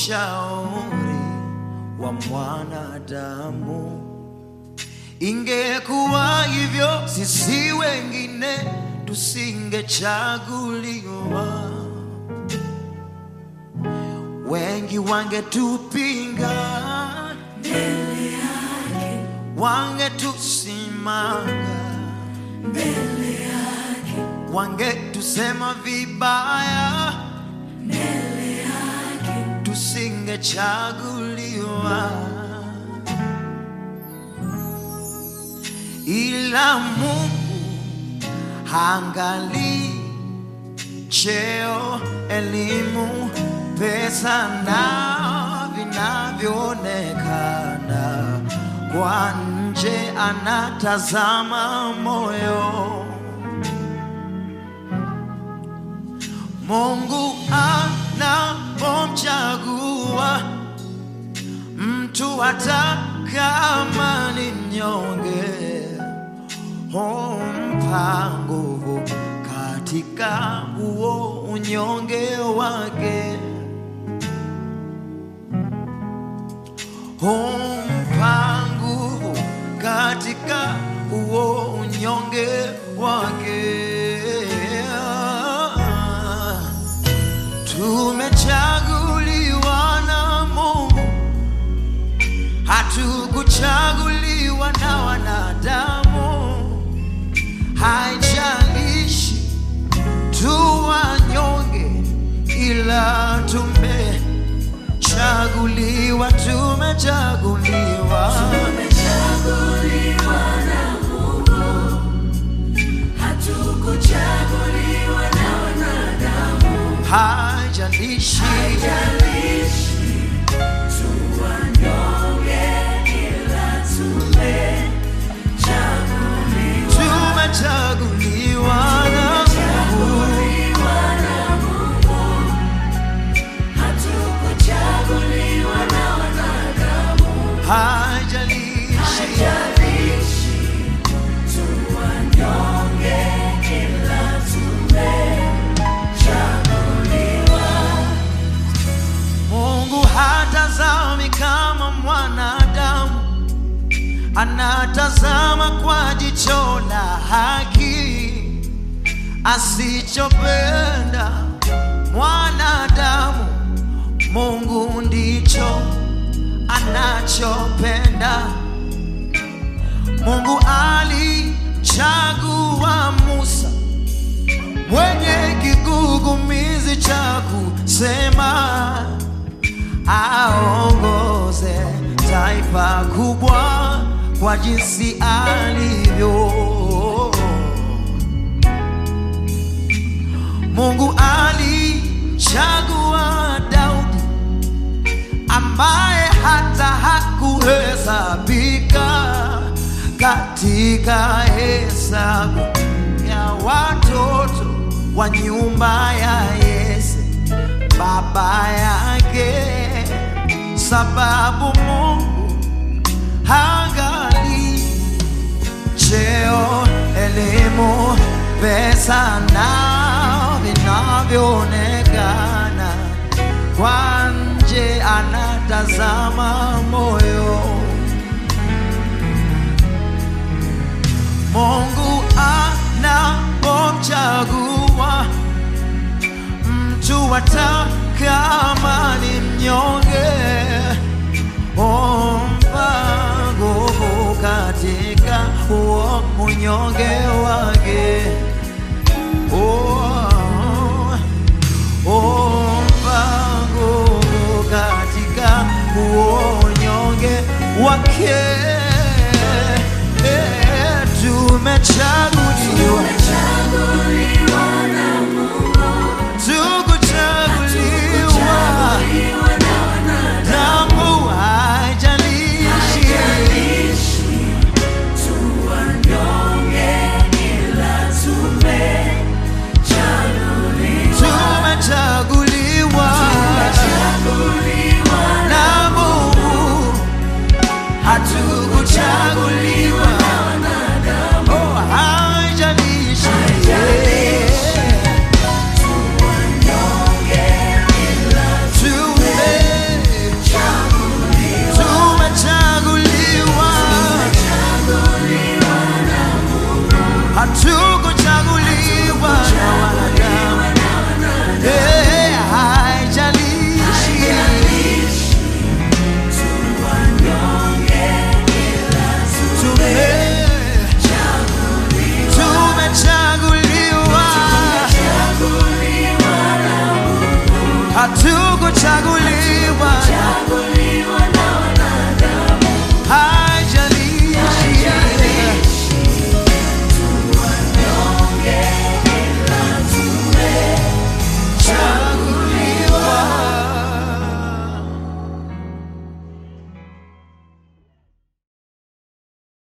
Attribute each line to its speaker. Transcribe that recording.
Speaker 1: ushauri wa mwanadamu. Ingekuwa hivyo, sisi wengine tusingechaguliwa. Wengi wangetupinga mbele yake, wangetusimanga mbele yake, wangetusema vibaya mbele yake, tusingechaguliwa. Ila Mungu haangalii cheo, elimu, pesa na vinavyoonekana kwa nje, anatazama moyo. Mungu anapomchagua mtu hata kama ni mnyonge, humpa nguvu katika huo unyonge wake. Humpa nguvu katika huo unyonge wake. Tumechaguliwa na Mungu, hatukuchaguliwa na wanadamu. Haijalishi tu wanyonge, ila tumechaguliwa, tumechaguliwa.
Speaker 2: Tumechaguliwa na Mungu, hatukuchaguliwa na wanadamu.
Speaker 1: Haijalishi
Speaker 2: tu wanyonge, ila
Speaker 1: tumechaguliwa na
Speaker 2: Mungu, hatukuchaguliwa na wanadamu.
Speaker 1: Haijalishi
Speaker 2: tu wanyonge, ila tumechaguliwa.
Speaker 1: Mungu hatazami kama mwanadamu, anatazama kwa jicho la haki. Asichopenda mwanadamu, Mungu ndicho anachopenda. Mungu alichagua Musa, mwenye kigugumizi cha kusema aongoze taifa kubwa kwa jinsi alivyo. Mungu alichagua Daudi, ambaye hata hakuhesabika katika hesabu ya watoto wa nyumba ya Yese baba yake, sababu Mungu haangalii cheo, elimu, pesa na vinavyoonekana kwa nje, anatazama moyo. Mungu anapomchagua mtu hata kama ni mnyonge, humpa nguvu katika huo unyonge wake. Humpa nguvu katika huo unyonge wake. Tumechaguliwa
Speaker 2: na Mungu,
Speaker 1: tukuchaguliwa
Speaker 2: na wanadamu.
Speaker 1: Haijalishi
Speaker 2: tu wanyonge, ila tumechaguliwa na Mungu,
Speaker 1: hatukuchaguliwa